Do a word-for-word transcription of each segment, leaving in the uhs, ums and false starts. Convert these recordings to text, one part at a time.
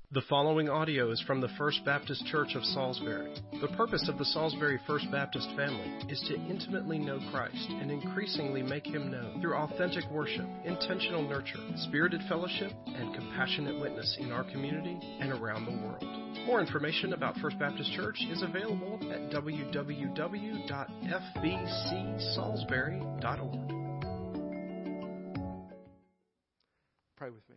The following audio is from the First Baptist Church of Salisbury. The purpose of the Salisbury First Baptist family is to intimately know Christ and increasingly make Him known through authentic worship, intentional nurture, spirited fellowship, and compassionate witness in our community and around the world. More information about First Baptist Church is available at w w w dot f b c salisbury dot org. Pray with me.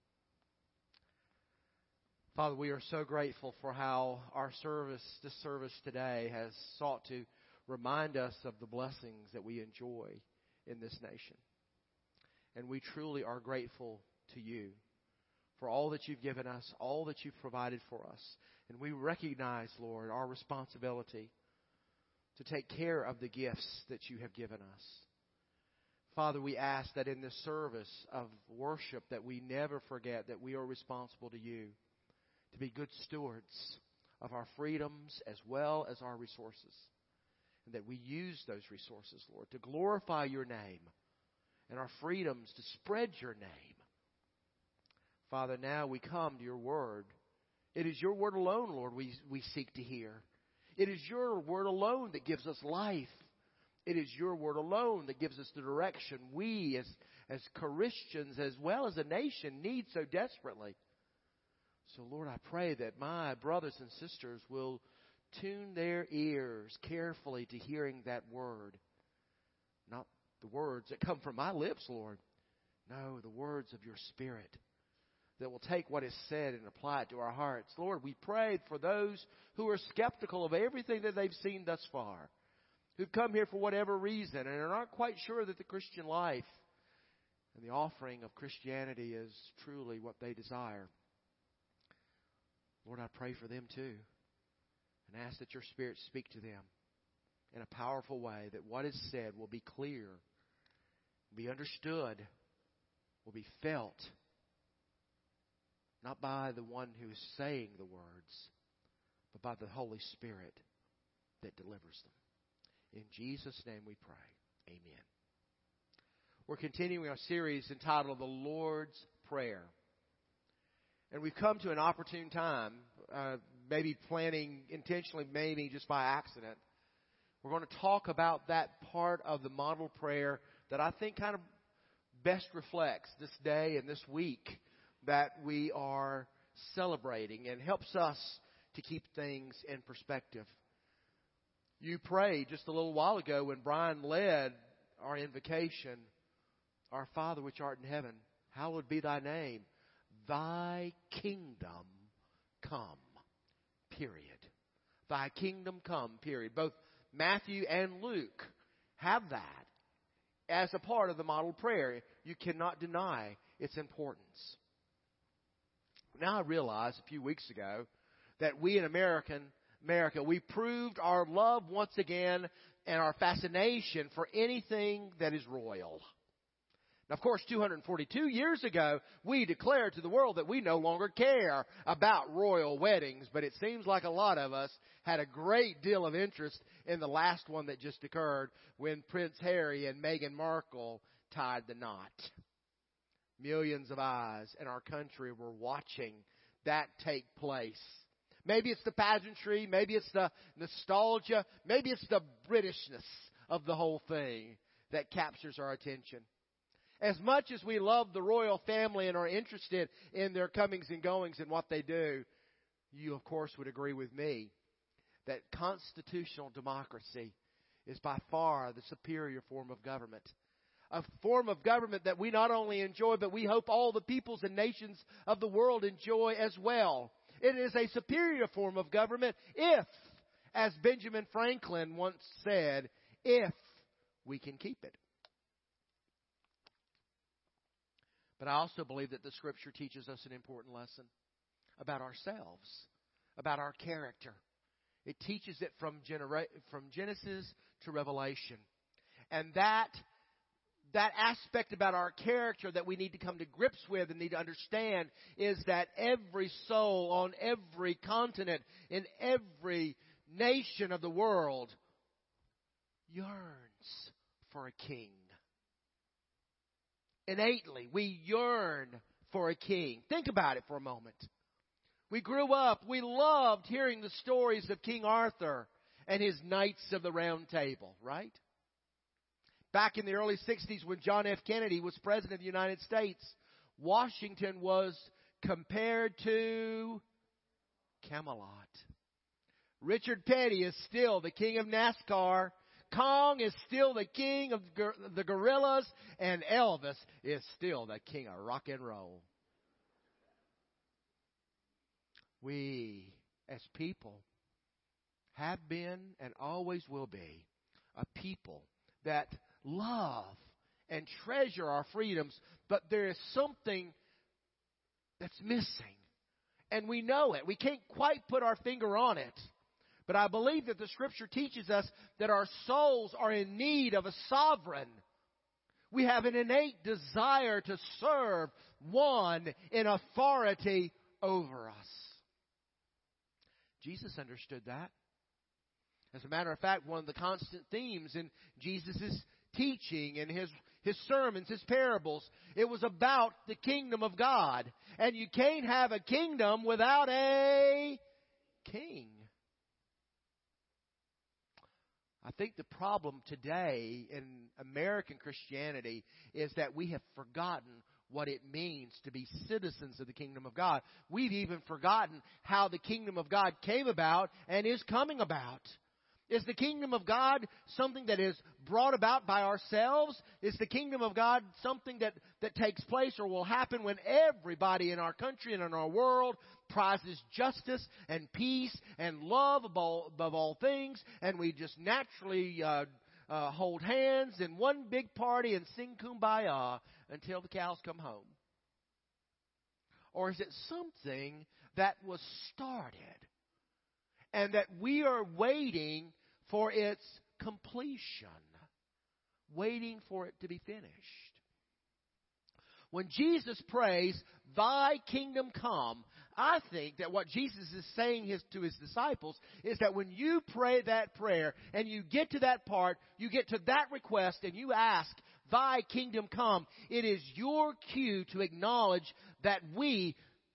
Father, we are so grateful for how our service, this service today, has sought to remind us of the blessings that we enjoy in this nation. And we truly are grateful to you for all that you've given us, all that you've provided for us. And we recognize, Lord, our responsibility to take care of the gifts that you have given us. Father, we ask that in this service of worship that we never forget that we are responsible to you, to be good stewards of our freedoms as well as our resources. And that we use those resources, Lord, to glorify your name and our freedoms to spread your name. Father, now we come to your word. It is your word alone, Lord, we, we seek to hear. It is your word alone that gives us life. It is your word alone that gives us the direction we as, as Christians as well as a nation need so desperately. So, Lord, I pray that my brothers and sisters will tune their ears carefully to hearing that word. Not the words that come from my lips, Lord. No, the words of your Spirit that will take what is said and apply it to our hearts. Lord, we pray for those who are skeptical of everything that they've seen thus far, who've come here for whatever reason and are not quite sure that the Christian life and the offering of Christianity is truly what they desire. Lord, I pray for them too and ask that your Spirit speak to them in a powerful way, that what is said will be clear, be understood, will be felt, not by the one who is saying the words, but by the Holy Spirit that delivers them. In Jesus' name we pray. Amen. We're continuing our series entitled The Lord's Prayer. And we've come to an opportune time, uh, maybe planning intentionally, maybe just by accident. We're going to talk about that part of the model prayer that I think kind of best reflects this day and this week that we are celebrating and helps us to keep things in perspective. You prayed just a little while ago when Brian led our invocation, Our Father which art in heaven, hallowed be thy name. Thy kingdom come, period. Thy kingdom come, period. Both Matthew and Luke have that as a part of the model prayer. You cannot deny its importance. Now I realized a few weeks ago that we in American America, we proved our love once again and our fascination for anything that is royal. Now, of course, two hundred forty-two years ago, we declared to the world that we no longer care about royal weddings, but it seems like a lot of us had a great deal of interest in the last one that just occurred when Prince Harry and Meghan Markle tied the knot. Millions of eyes in our country were watching that take place. Maybe it's the pageantry, maybe it's the nostalgia, maybe it's the Britishness of the whole thing that captures our attention. As much as we love the royal family and are interested in their comings and goings and what they do, you, of course, would agree with me that constitutional democracy is by far the superior form of government. A form of government that we not only enjoy, but we hope all the peoples and nations of the world enjoy as well. It is a superior form of government if, as Benjamin Franklin once said, if we can keep it. But I also believe that the Scripture teaches us an important lesson about ourselves, about our character. It teaches it from, genera- from Genesis to Revelation. And that, that aspect about our character that we need to come to grips with and need to understand is that every soul on every continent, in every nation of the world, yearns for a king. Innately, we yearn for a king. Think about it for a moment. We grew up, we loved hearing the stories of King Arthur and his Knights of the Round Table, right? Back in the early sixties when John F. Kennedy was President of the United States, Washington was compared to Camelot. Richard Petty is still the king of NASCAR. Kong is still the king of the gorillas. And Elvis is still the king of rock and roll. We, as people, have been and always will be a people that love and treasure our freedoms, but there is something that's missing. And we know it. We can't quite put our finger on it. But I believe that the Scripture teaches us that our souls are in need of a sovereign. We have an innate desire to serve one in authority over us. Jesus understood that. As a matter of fact, one of the constant themes in Jesus' teaching and his, his sermons, his parables, it was about the kingdom of God. And you can't have a kingdom without a king. I think the problem today in American Christianity is that we have forgotten what it means to be citizens of the kingdom of God. We've even forgotten how the kingdom of God came about and is coming about. Is the kingdom of God something that is brought about by ourselves? Is the kingdom of God something that, that takes place or will happen when everybody in our country and in our world prizes justice and peace and love above, above all things, and we just naturally uh, uh, hold hands in one big party and sing Kumbaya until the cows come home? Or is it something that was started and that we are waiting for its completion, waiting for it to be finished? When Jesus prays, "Thy kingdom come," I think that what Jesus is saying his, to his disciples is that when you pray that prayer and you get to that part, you get to that request and you ask, "Thy kingdom come," it is your cue to acknowledge that we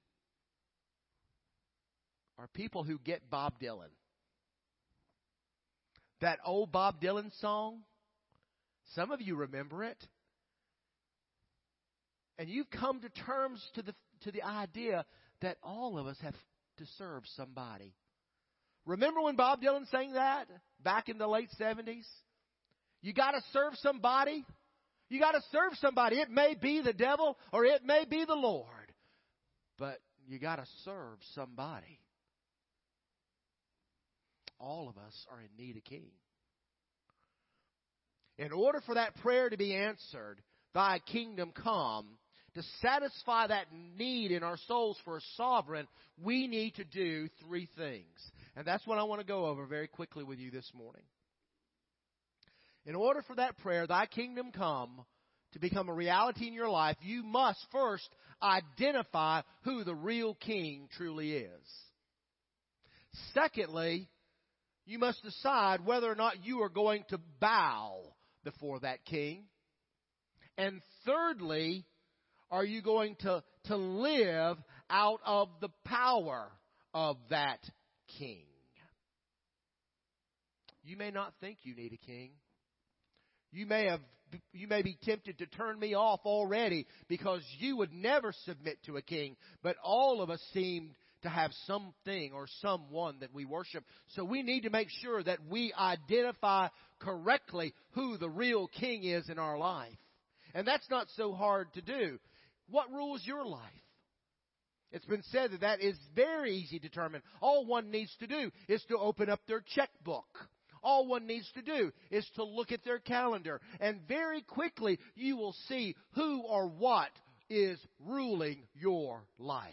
are people who get Bob Dylan. That old Bob Dylan song, some of you remember it. And you've come to terms to the to the idea that all of us have to serve somebody. Remember when Bob Dylan sang that back in the late seventies? You got to serve somebody. You got to serve somebody. It may be the devil or it may be the Lord. But you got to serve somebody. All of us are in need of a king. In order for that prayer to be answered, "Thy kingdom come," to satisfy that need in our souls for a sovereign, we need to do three things. And that's what I want to go over very quickly with you this morning. In order for that prayer, "Thy kingdom come," to become a reality in your life, you must first identify who the real king truly is. Secondly, you must decide whether or not you are going to bow before that king. And thirdly, are you going to, to live out of the power of that king? You may not think you need a king. You may have, you may be tempted to turn me off already because you would never submit to a king. But all of us seem to have something or someone that we worship. So we need to make sure that we identify correctly who the real king is in our life. And that's not so hard to do. What rules your life? It's been said that that is very easy to determine. All one needs to do is to open up their checkbook. All one needs to do is to look at their calendar. And very quickly you will see who or what is ruling your life.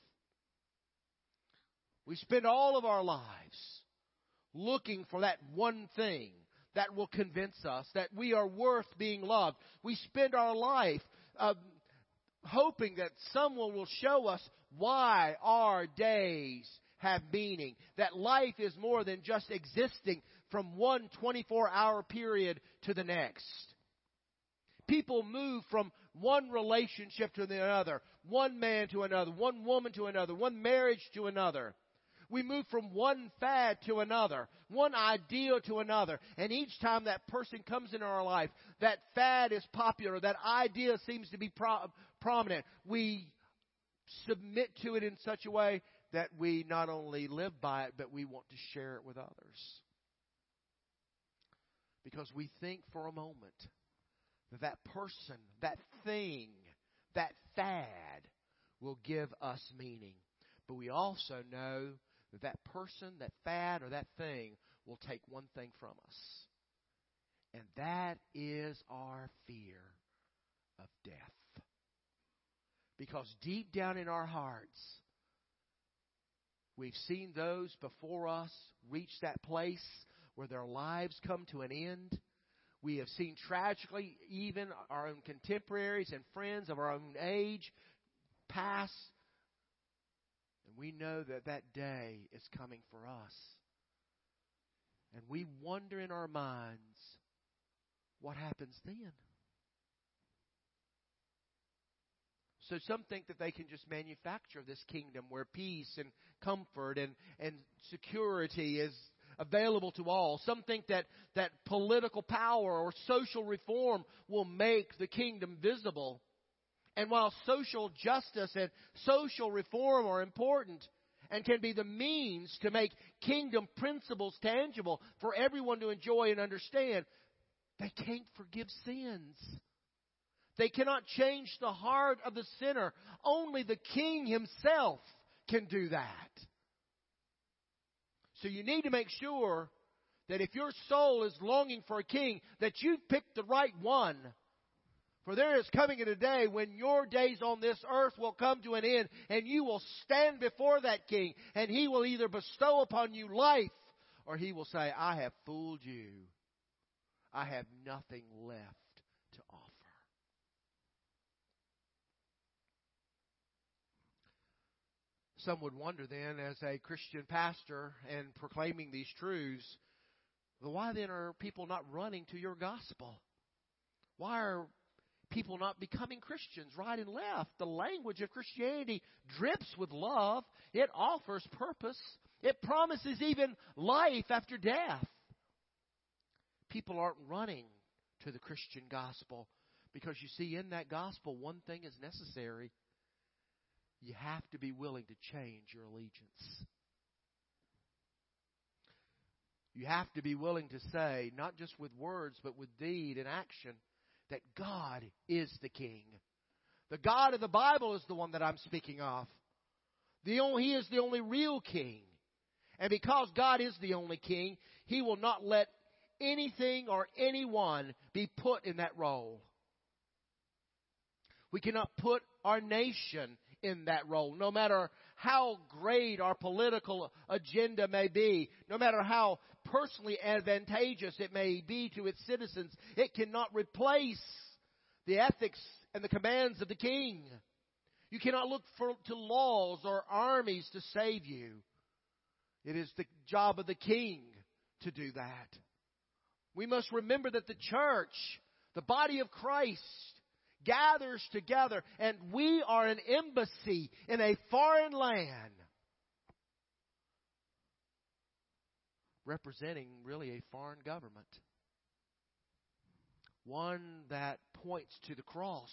We spend all of our lives looking for that one thing that will convince us that we are worth being loved. We spend our life uh, hoping that someone will show us why our days have meaning, that life is more than just existing from one twenty-four hour period to the next. People move from one relationship to another, one man to another, one woman to another, one marriage to another. We move from one fad to another, one ideal to another. And each time that person comes into our life, that fad is popular, that idea seems to be pro- prominent. We submit to it in such a way that we not only live by it, but we want to share it with others. Because we think for a moment that that person, that thing, that fad will give us meaning. But we also know that that person, that fad, or that thing will take one thing from us. And that is our fear of death. Because deep down in our hearts, we've seen those before us reach that place where their lives come to an end. We have seen tragically even our own contemporaries and friends of our own age pass. And we know that that day is coming for us. And we wonder in our minds, what happens then? So some think that they can just manufacture this kingdom where peace and comfort and, and security is available to all. Some think that, that political power or social reform will make the kingdom visible. And while social justice and social reform are important and can be the means to make kingdom principles tangible for everyone to enjoy and understand, they can't forgive sins. They cannot change the heart of the sinner. Only the King Himself can do that. So you need to make sure that if your soul is longing for a king, that you've picked the right one. For there is coming a day when your days on this earth will come to an end, and you will stand before that king, and he will either bestow upon you life, or he will say, I have fooled you. I have nothing left to offer. Some would wonder then, as a Christian pastor and proclaiming these truths, well, why then are people not running to your gospel? Why are people not becoming Christians right and left? The language of Christianity drips with love. It offers purpose. It promises even life after death. People aren't running to the Christian gospel because, you see, in that gospel, one thing is necessary. You have to be willing to change your allegiance. You have to be willing to say, not just with words, but with deed and action, that God is the King. The God of the Bible is the one that I'm speaking of. The only, He is the only real King. And because God is the only King, He will not let anything or anyone be put in that role. We cannot put our nation in that role, no matter how great our political agenda may be, no matter how personally advantageous it may be to its citizens. It cannot replace the ethics and the commands of the King. You cannot look for, to laws or armies to save you. It is the job of the King to do that. We must remember that the church, the body of Christ, gathers together, and we are an embassy in a foreign land, representing really a foreign government, one that points to the cross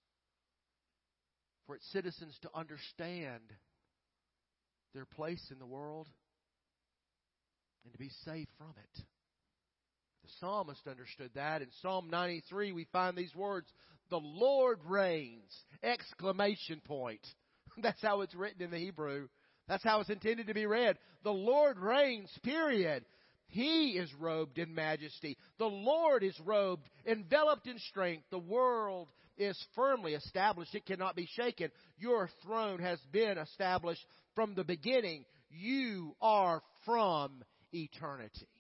for its citizens to understand their place in the world and to be saved from it. The psalmist understood that. In Psalm ninety-three, we find these words, "The Lord reigns!" Exclamation point. That's how it's written in the Hebrew. That's how it's intended to be read. The Lord reigns, period. He is robed in majesty. The Lord is robed, enveloped in strength. The world is firmly established. It cannot be shaken. Your throne has been established from the beginning. You are from eternity.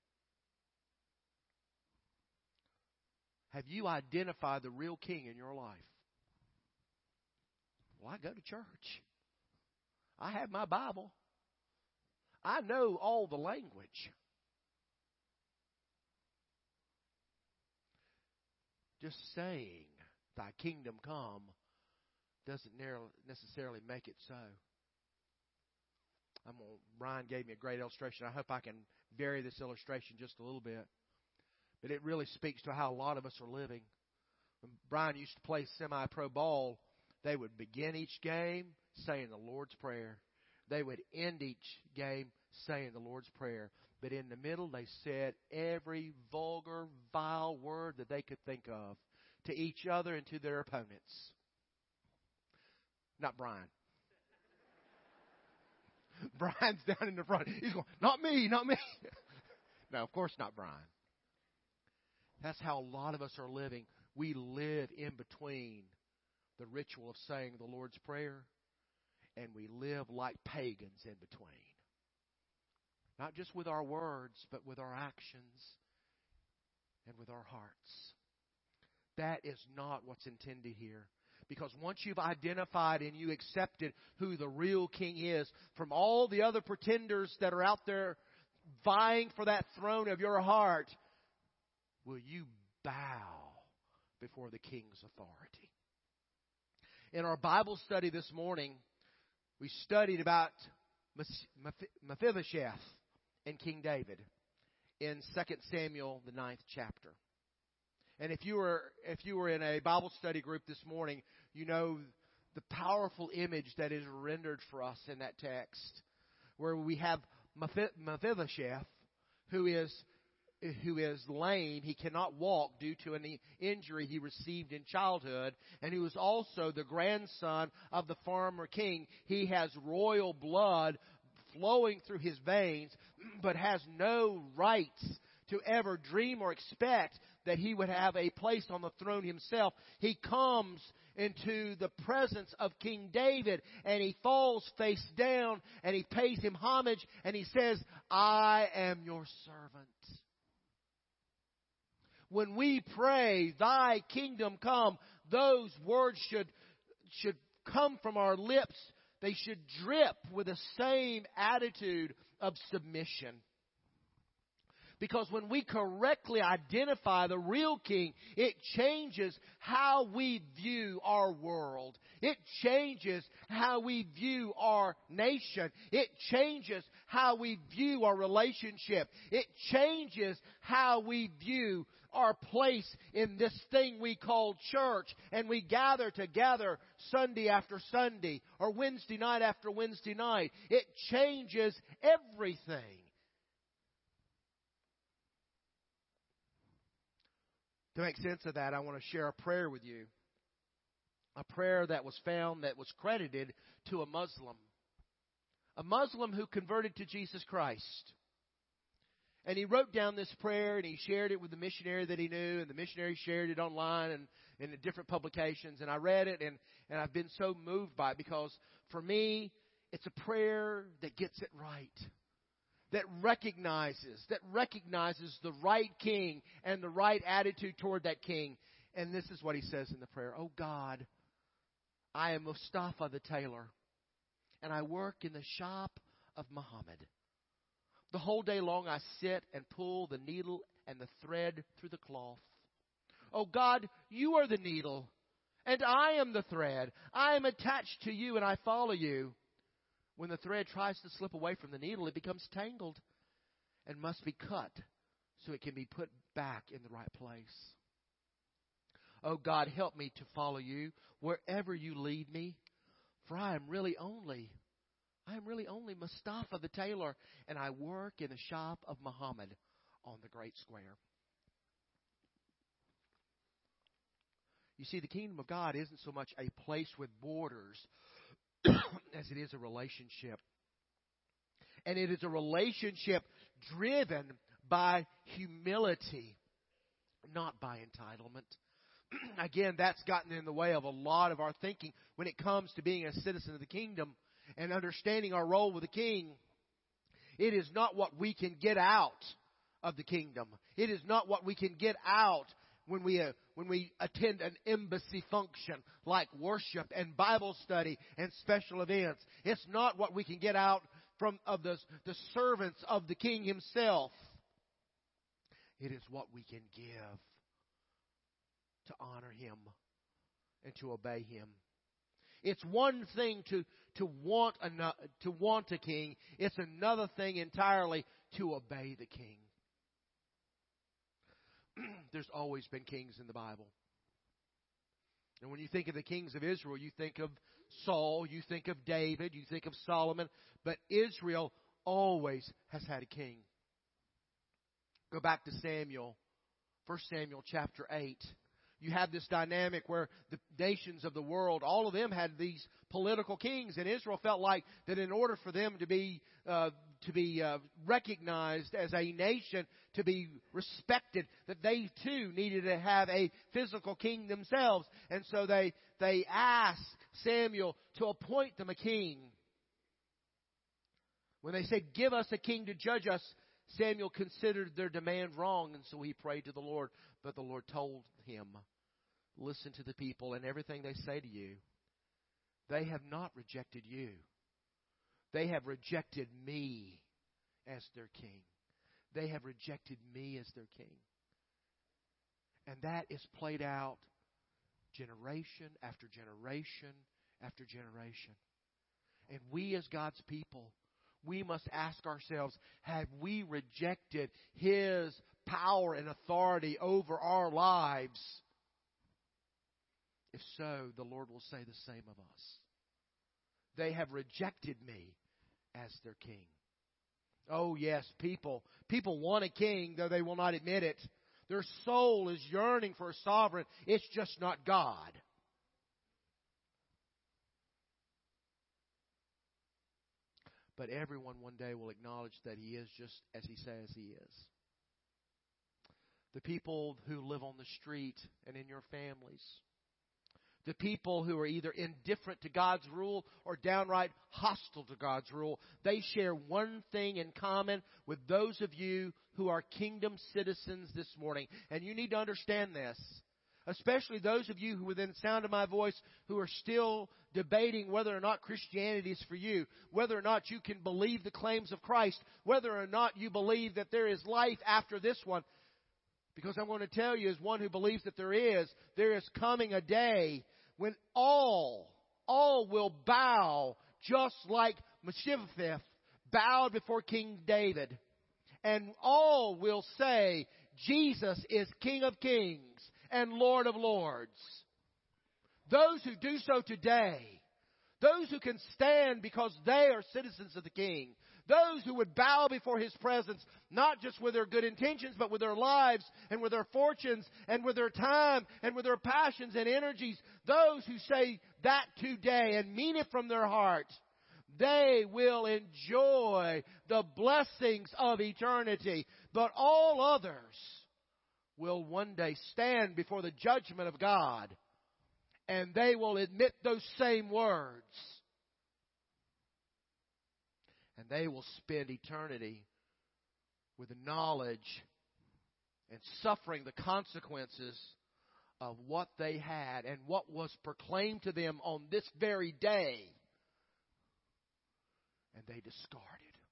Have you identified the real King in your life? Well, I go to church. I have my Bible. I know all the language. Just saying thy kingdom come doesn't necessarily make it so. I'm gonna, Brian gave me a great illustration. I hope I can vary this illustration just a little bit. But it really speaks to how a lot of us are living. When Brian used to play semi-pro ball, they would begin each game saying the Lord's Prayer. They would end each game saying the Lord's Prayer. But in the middle, they said every vulgar, vile word that they could think of to each other and to their opponents. Not Brian. Brian's down in the front. He's going, not me, not me. No, of course not Brian. That's how a lot of us are living. We live in between the ritual of saying the Lord's Prayer, and we live like pagans in between. Not just with our words, but with our actions and with our hearts. That is not what's intended here. Because once you've identified and you accepted who the real king is, from all the other pretenders that are out there vying for that throne of your heart, will you bow before the king's authority? In our Bible study this morning, we studied about Mephibosheth and King David in Second Samuel, the ninth chapter. And if you were if you were in a Bible study group this morning, you know the powerful image that is rendered for us in that text, where we have Mephibosheth, who is who is lame. He cannot walk due to an injury he received in childhood, and who is also the grandson of the former king. He has royal blood flowing through his veins, but has no rights to ever dream or expect that he would have a place on the throne himself. He comes into the presence of King David, and he falls face down, and he pays him homage, and he says, I am your servant. When we pray, thy kingdom come, those words should, should come from our lips. They should drip with the same attitude of submission. Because when we correctly identify the real king, it changes how we view our world. It changes how we view our nation. It changes how we view our relationship. It changes how we view our place in this thing we call church. And we gather together Sunday after Sunday or Wednesday night after Wednesday night. It changes everything. To make sense of that, I want to share a prayer with you. A prayer that was found, that was credited to a Muslim. A Muslim who converted to Jesus Christ. And he wrote down this prayer and he shared it with the missionary that he knew. And the missionary shared it online and in different publications. And I read it and, and I've been so moved by it because for me, it's a prayer that gets it right. That recognizes, that recognizes the right king and the right attitude toward that king. And this is what he says in the prayer. Oh God, I am Mustafa the tailor, and I work in the shop of Muhammad. The whole day long I sit and pull the needle and the thread through the cloth. Oh God, you are the needle, and I am the thread. I am attached to you, and I follow you. When the thread tries to slip away from the needle, it becomes tangled and must be cut so it can be put back in the right place. Oh God, help me to follow you wherever you lead me, for I am really only, I am really only Mustafa the tailor, and I work in the shop of Muhammad on the Great Square. You see, the kingdom of God isn't so much a place with borders as it is a relationship. And it is a relationship driven by humility, not by entitlement. Again, that's gotten in the way of a lot of our thinking when it comes to being a citizen of the kingdom and understanding our role with the king. It is not what we can get out of the kingdom. It is not what we can get out when we uh, when we attend an embassy function like worship and Bible study and special events. It's not what we can get out from of the, the servants of the King himself. It is what we can give to honor him and to obey Him. It's one thing to, to want a, to want a king. It's another thing entirely to obey the king. There's always been kings in the Bible. And when you think of the kings of Israel, you think of Saul, you think of David, you think of Solomon. But Israel always has had a king. Go back to Samuel, First Samuel chapter eight. You have this dynamic where the nations of the world, all of them had these political kings, and Israel felt like that in order for them to be uh, to be uh, recognized as a nation, to be respected, that they too needed to have a physical king themselves, and so they they asked Samuel to appoint them a king. When they said, "Give us a king to judge us," Samuel considered their demand wrong, and so he prayed to the Lord. But the Lord told him, "Listen to the people and everything they say to you. They have not rejected you. They have rejected me as their king. They have rejected me as their king." And that is played out generation after generation after generation. And we as God's people, we must ask ourselves, have we rejected His power and authority over our lives? If so, the Lord will say the same of us. They have rejected me as their king. Oh yes, people. People want a king, though they will not admit it. Their soul is yearning for a sovereign. It's just not God. But everyone one day will acknowledge that He is just as He says He is. The people who live on the street and in your families. The people who are either indifferent to God's rule or downright hostile to God's rule. They share one thing in common with those of you who are kingdom citizens this morning. And you need to understand this. Especially those of you who, within the sound of my voice, who are still debating whether or not Christianity is for you, whether or not you can believe the claims of Christ, whether or not you believe that there is life after this one. Because I'm going to tell you, as one who believes that there is, there is coming a day when all, all will bow, just like Mephibosheth bowed before King David. And all will say, Jesus is King of Kings and Lord of Lords. Those who do so today, those who can stand because they are citizens of the King, those who would bow before His presence, not just with their good intentions, but with their lives and with their fortunes and with their time and with their passions and energies, those who say that today and mean it from their heart, they will enjoy the blessings of eternity. But all others will one day stand before the judgment of God, and they will admit those same words. And they will spend eternity with the knowledge and suffering the consequences of what they had and what was proclaimed to them on this very day. And they discarded.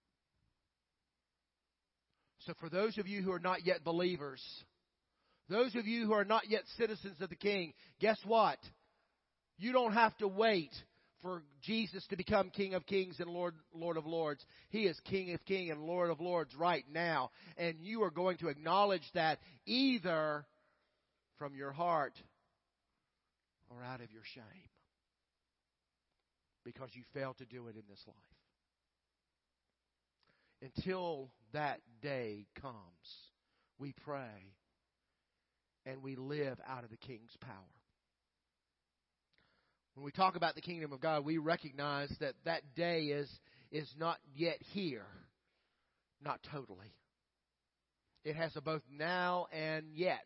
So for those of you who are not yet believers, those of you who are not yet citizens of the King, guess what? You don't have to wait for Jesus to become King of Kings and Lord, Lord of Lords. He is King of Kings and Lord of Lords right now. And you are going to acknowledge that either from your heart or out of your shame, because you failed to do it in this life. Until that day comes, we pray and we live out of the King's power. When we talk about the kingdom of God, we recognize that that day is, is not yet here. Not totally. It has a both now and yet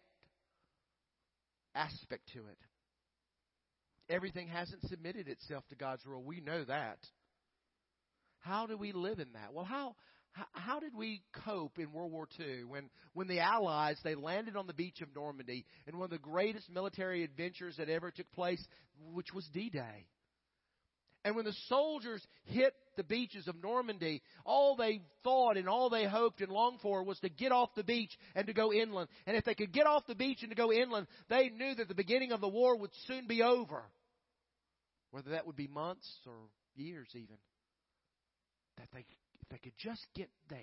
aspect to it. Everything hasn't submitted itself to God's rule. We know that. How do we live in that? Well, how how, how did we cope in World War Two when, when the Allies, they landed on the beach of Normandy in one of the greatest military adventures that ever took place, which was D-Day? And when the soldiers hit the beaches of Normandy, all they thought and all they hoped and longed for was to get off the beach and to go inland. And if they could get off the beach and to go inland, they knew that the beginning of the war would soon be over. Whether that would be months or years even. That they, if they could just get there.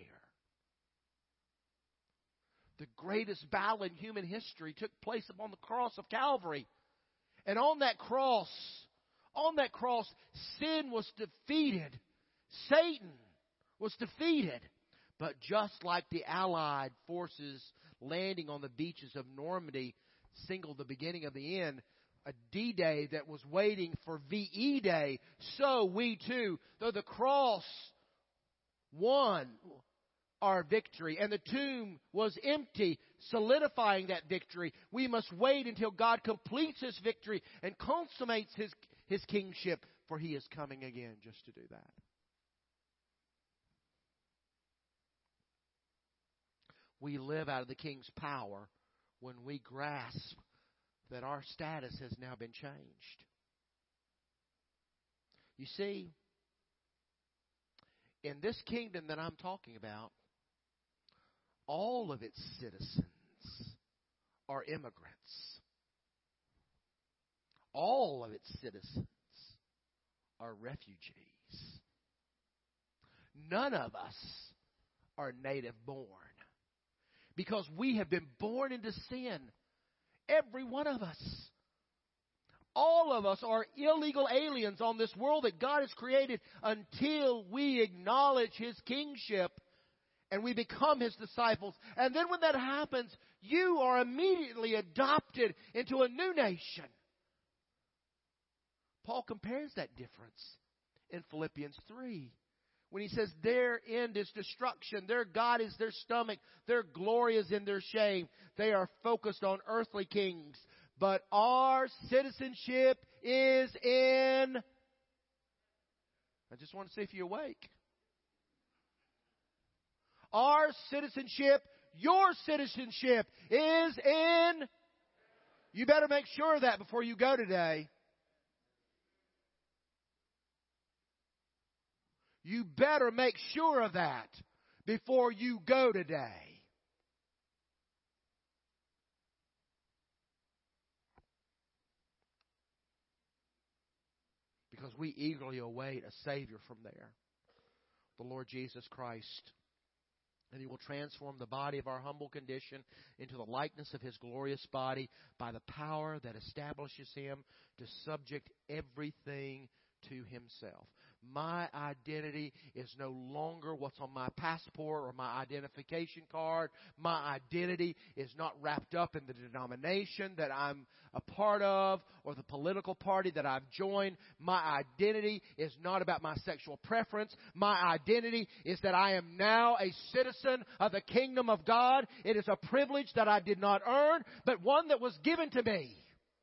The greatest battle in human history took place upon the cross of Calvary. And on that cross, on that cross, sin was defeated. Satan was defeated. But just like the Allied forces landing on the beaches of Normandy signaled the beginning of the end, a D-Day that was waiting for V E Day, so we too, though the cross won our victory and the tomb was empty, solidifying that victory, we must wait until God completes His victory and consummates His, His kingship, for He is coming again just to do that. We live out of the King's power when we grasp that our status has now been changed. You see, in this kingdom that I'm talking about, all of its citizens are immigrants. All of its citizens are refugees. None of us are native born, because we have been born into sin. Every one of us. All of us are illegal aliens on this world that God has created until we acknowledge His kingship and we become His disciples. And then when that happens, you are immediately adopted into a new nation. Paul compares that difference in Philippians three. When he says their end is destruction, their God is their stomach, their glory is in their shame. They are focused on earthly kings. But our citizenship is in... I just want to see if you're awake. Our citizenship, your citizenship is in... You better make sure of that before you go today. You better make sure of that before you go today. Because we eagerly await a Savior from there, the Lord Jesus Christ. And He will transform the body of our humble condition into the likeness of His glorious body by the power that establishes Him to subject everything to Himself. My identity is no longer what's on my passport or my identification card. My identity is not wrapped up in the denomination that I'm a part of or the political party that I've joined. My identity is not about my sexual preference. My identity is that I am now a citizen of the kingdom of God. It is a privilege that I did not earn, but one that was given to me.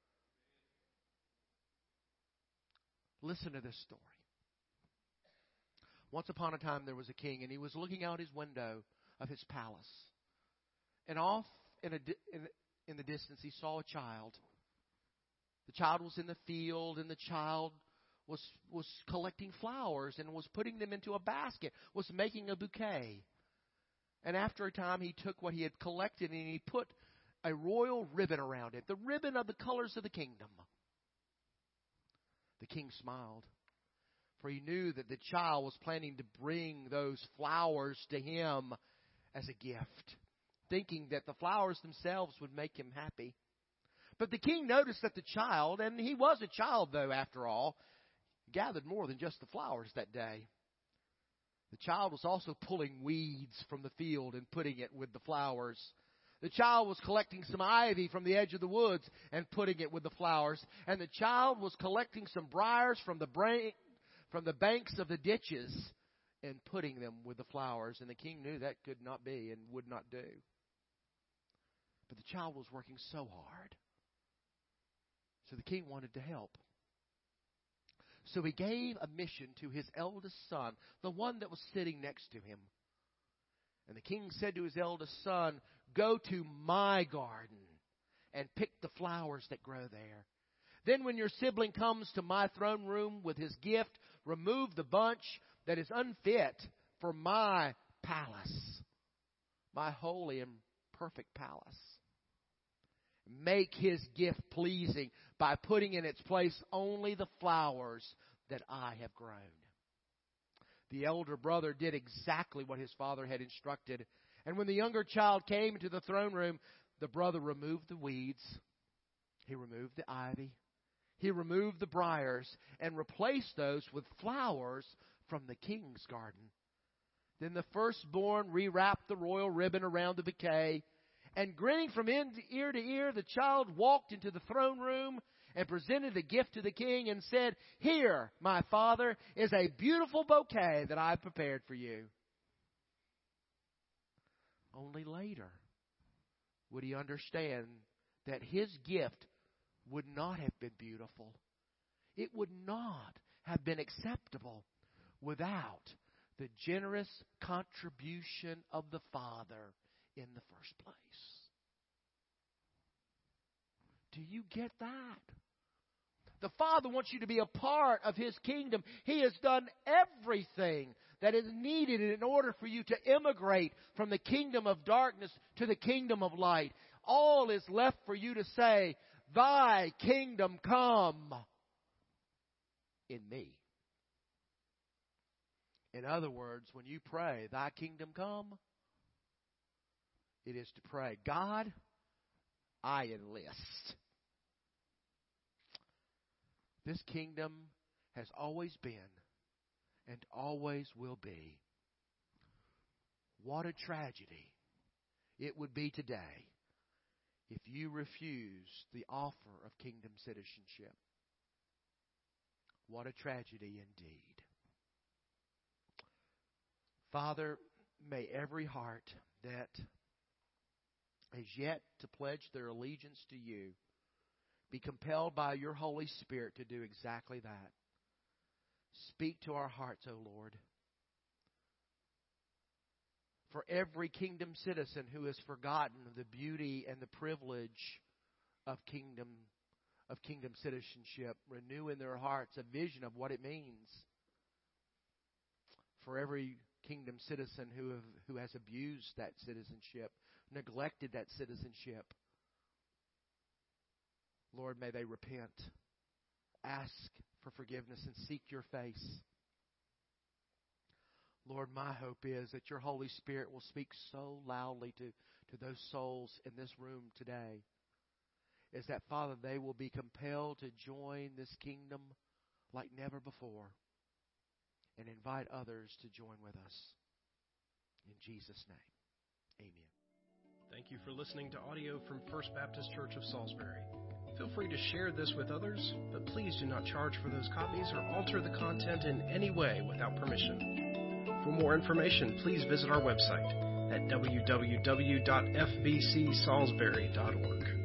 Listen to this story. Once upon a time there was a king, and he was looking out his window of his palace. And off in, a, in, in the distance he saw a child. The child was in the field, and the child was, was collecting flowers and was putting them into a basket, was making a bouquet. And after a time he took what he had collected and he put a royal ribbon around it, the ribbon of the colors of the kingdom. The king smiled, for he knew that the child was planning to bring those flowers to him as a gift, thinking that the flowers themselves would make him happy. But the king noticed that the child, and he was a child though after all, gathered more than just the flowers that day. The child was also pulling weeds from the field and putting it with the flowers. The child was collecting some ivy from the edge of the woods and putting it with the flowers. And the child was collecting some briars from the brain, from the banks of the ditches and putting them with the flowers. And the king knew that could not be and would not do. But the child was working so hard. So the king wanted to help. So he gave a mission to his eldest son, the one that was sitting next to him. And the king said to his eldest son, "Go to my garden and pick the flowers that grow there. Then when your sibling comes to my throne room with his gift, remove the bunch that is unfit for my palace, my holy and perfect palace. Make his gift pleasing by putting in its place only the flowers that I have grown. The elder brother did exactly what his father had instructed. And when the younger child came into the throne room, the brother removed the weeds. He removed the ivy. He removed the briars and replaced those with flowers from the king's garden. Then the firstborn rewrapped the royal ribbon around the bouquet. And grinning from ear to ear, the child walked into the throne room and presented the gift to the king and said, "Here, my father, is a beautiful bouquet that I prepared for you." Only later would he understand that his gift would not have been beautiful. It would not have been acceptable without the generous contribution of the Father in the first place. Do you get that? The Father wants you to be a part of His kingdom. He has done everything that is needed in order for you to immigrate from the kingdom of darkness to the kingdom of light. All is left for you to say, "Thy kingdom come in me." In other words, when you pray, "Thy kingdom come," it is to pray, "God, I enlist." This kingdom has always been and always will be. What a tragedy it would be today if you refuse the offer of kingdom citizenship. What a tragedy indeed. Father, may every heart that has yet to pledge their allegiance to you be compelled by your Holy Spirit to do exactly that. Speak to our hearts, O Lord. For every kingdom citizen who has forgotten the beauty and the privilege of kingdom of kingdom citizenship, renew in their hearts a vision of what it means. For every kingdom citizen who have, who has abused that citizenship, neglected that citizenship, Lord, may they repent, ask for forgiveness, and seek your face. Lord, my hope is that your Holy Spirit will speak so loudly to, to those souls in this room today, is that, Father, they will be compelled to join this kingdom like never before and invite others to join with us. In Jesus' name, amen. Thank you for listening to audio from First Baptist Church of Salisbury. Feel free to share this with others, but please do not charge for those copies or alter the content in any way without permission. For more information, please visit our website at w w w dot f b c salisbury dot org.